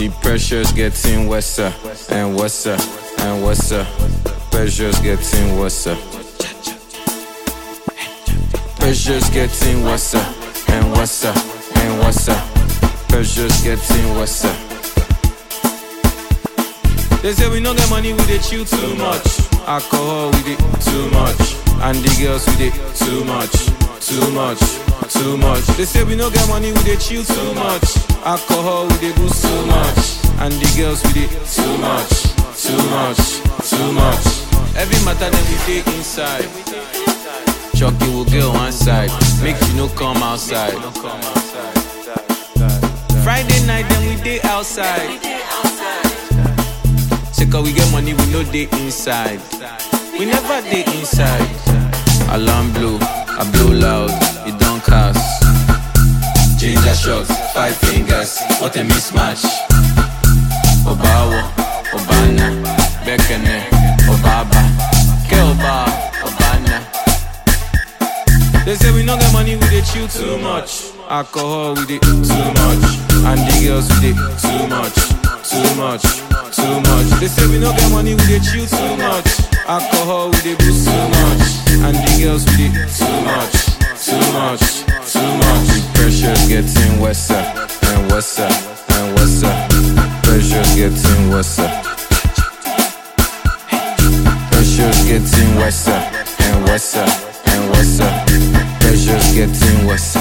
The pressure's getting worse and worse and worse. Pressure's getting worse. Pressure's getting worse and worse and worse. Pressure's getting worse. They say we don't get money, we dey chill too much. Alcohol, we dey too much. And the girls, we dey too much, too much, too much. They say we don't get money, we dey chill too much. Alcohol, we dey boost too much. And the girls, we dey too much, too much, too much. Every matter that we dey inside. Chucky will go one side, make you no come outside. Friday night, then we dey outside. Say cause we get money, we no dey inside. We never dey inside. Alarm blow, I blow loud, it don't cast. Ginger shots, 5 fingers, what a mismatch. Obawo, Obana, Bekene, Obaba, Keoba, Obana. They say we don't get money, we dey chill too much. Alcohol, we dey too much. And the girls, we dey too much, too much, too much. They say we don't get money, we dey chill too much. Alcohol, we dey boost too much. And the girls, we dey too much, too much, too much. The pressure's getting worse and worse and worse. Pressure's getting worse. Pressure's getting worse and worse and worse. Pressure's getting worse.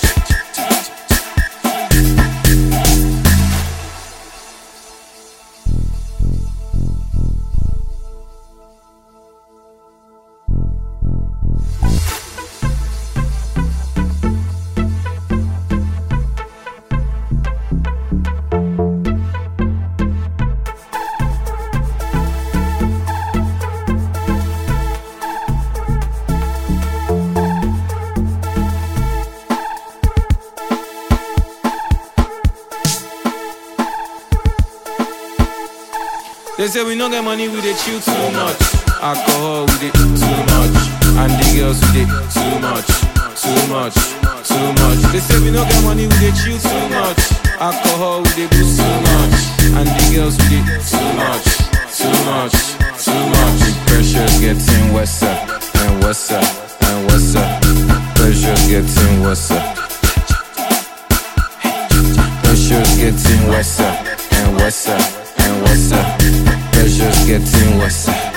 They say we don't get money, we dey chill too much. Alcohol, we dey too much. And the girls, we dey too much, too much, too much. They say we don't get money, we dey chill too much. Alcohol, we dey boost too much. And the girls, we dey too much, too much, too much. The pressure's getting worse and worse and worse. Pressure's getting worse. Pressure's getting worse and worse and worse. Pressure's getting worse.